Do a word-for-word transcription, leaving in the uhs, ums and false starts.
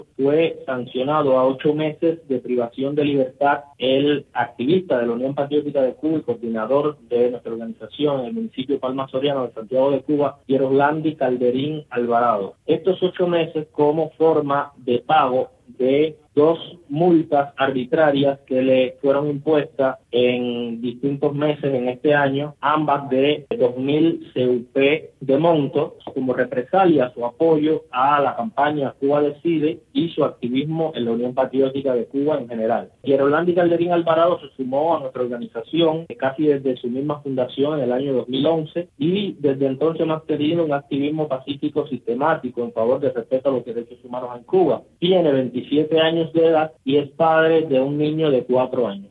fue sancionado a ocho meses de privación de libertad el activista de la Unión Patriótica de Cuba y coordinador de nuestra organización en el municipio de Palma Soriano de Santiago de Cuba, Yeroslandi Calderín Alvarado. Estos ocho meses como forma de pago de dos multas arbitrarias que le fueron impuestas en distintos meses en este año, ambas de dos mil C U P de monto, como represalia a su apoyo a la campaña Cuba Decide y su activismo en la Unión Patriótica de Cuba en general. Yeroslandi Calderín Alvarado se sumó a nuestra organización casi desde su misma fundación en el año dos mil once y desde entonces hemos tenido un activismo pacífico sistemático en favor del respeto a los derechos humanos en Cuba. Tiene veintisiete años de edad y es padre de un niño de cuatro años.